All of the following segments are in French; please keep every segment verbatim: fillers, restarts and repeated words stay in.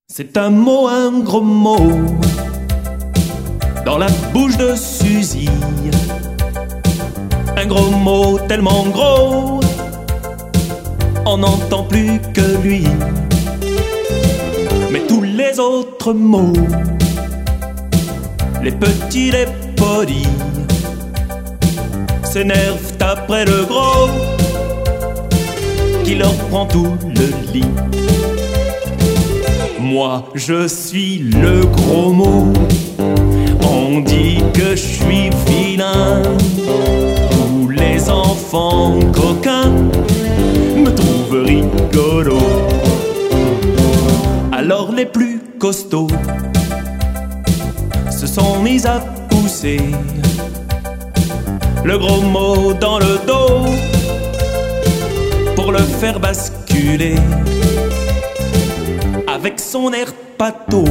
C'est un mot, un gros mot, dans la bouche de Suzy. Un gros mot tellement gros, on n'entend plus que lui. Mais tous les autres mots, les petits, les polis, s'énervent après le gros, qui leur prend tout le lit. Moi je suis le gros mot, on dit que je suis vilain. Tous les enfants coquins me trouvent rigolo. Alors les plus costauds se sont mis à pousser le gros mot dans le dos pour le faire basculer. Avec son air pâteau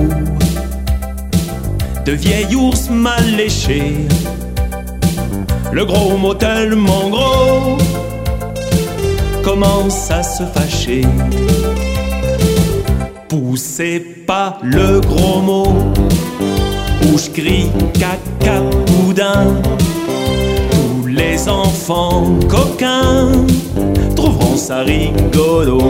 de vieil ours mal léché, le gros mot tellement gros commence à se fâcher. Poussez pas le gros mot, ou je crie caca boudin. Tous les enfants coquins trouveront ça rigolo.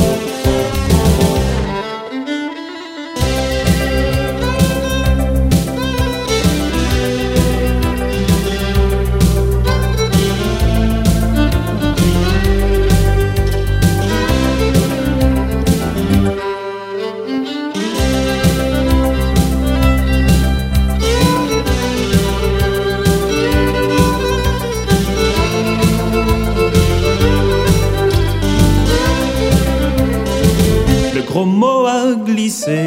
Le gros mot a glissé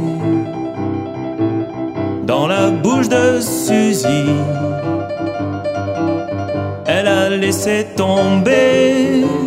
dans la bouche de Suzy. Elle a laissé tomber